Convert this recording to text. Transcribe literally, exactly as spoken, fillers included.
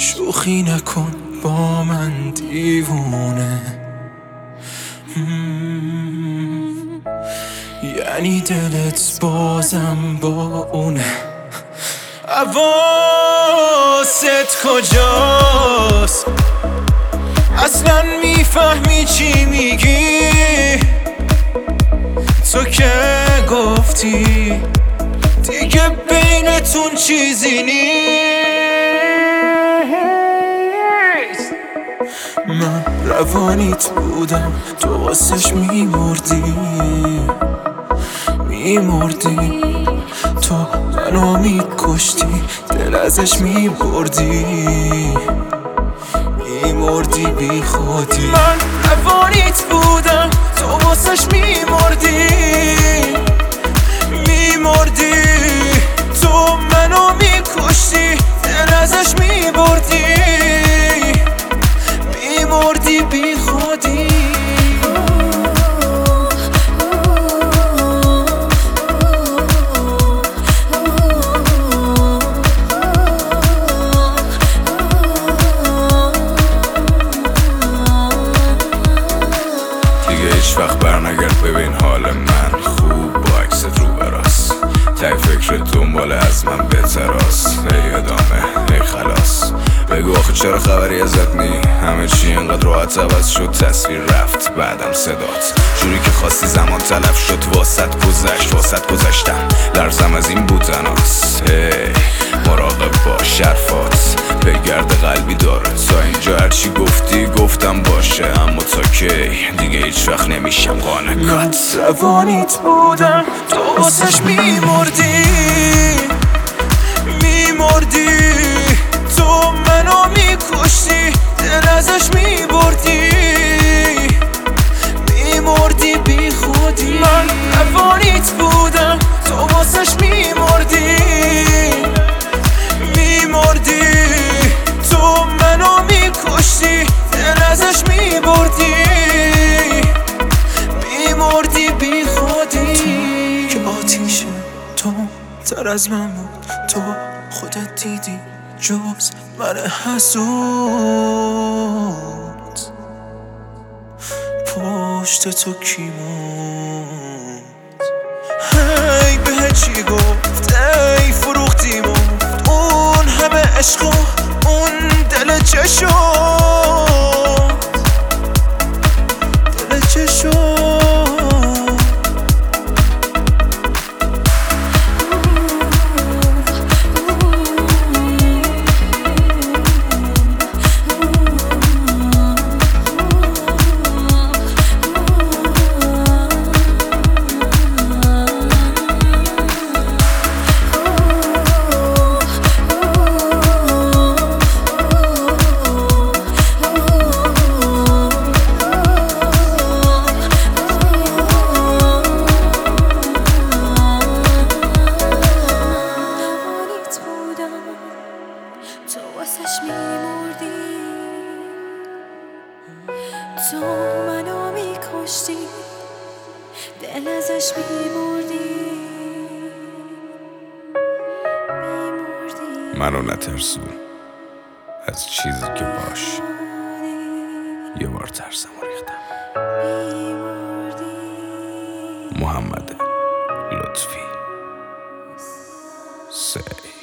شوخی نکن با من دیوونه. یعنی دلت بازم با اونه. حواست کجاست؟ اصلا میفهمی چی میگی؟ تو که گفتی دیگه بینتون چیزی نیست. من روانیت بودم، تو واسش میمردی میمردی تو منو میکشتی، دل ازش میبردی میمردی بی خودی. من روانیت بودم، تو واسش میمردی میمردی تو منو میکشتی، دل ازش میبردی میمردی بی خودی. هیچ وقت برنگرد ببین حال من خوب با عکست رو براست. تای فکرت دنبال از من بهتراست. ای ادامه ای خلاص بگو آخه چرا خبری ازت نی؟ همه چی اینقدر راحت عوض شد، تصویر رفت بعدم صدات. جوری که خواستی زمان تلف شد، واسط گذشت واسط گذشتم. لرزم از این بودناست. هی مراقب باش حرفات بگرد قلبی داره. تا اینجا هرچی گفتی گفتم باشه، اما تا کی دیگه هیچ وقت نمیشم قانع. من روانیت بودم، تو واسش میمردی میمردی تو منو میکشتی، دل ازش میبردی میمردی بی خودی. من روانیت بودم، تو واسش میمردی میمردی تو منو میکشتی، دل ازش میبردی میمردی بی خودی. تو که آتیشه تو تر از من بود، تو خودت دیدی جز من حسود پشت تو کی موند؟ هی به چی گفت؟ ای فروختی مفت اون همه عشق و اون دل چه شد؟ دل چه شد؟ تو واسش میمردی تو منو میکشتی، دل ازش میبردی میمردی. منو نترسون از چیزی که باش یه بار ترسم و ریختم. محمد لطفی سی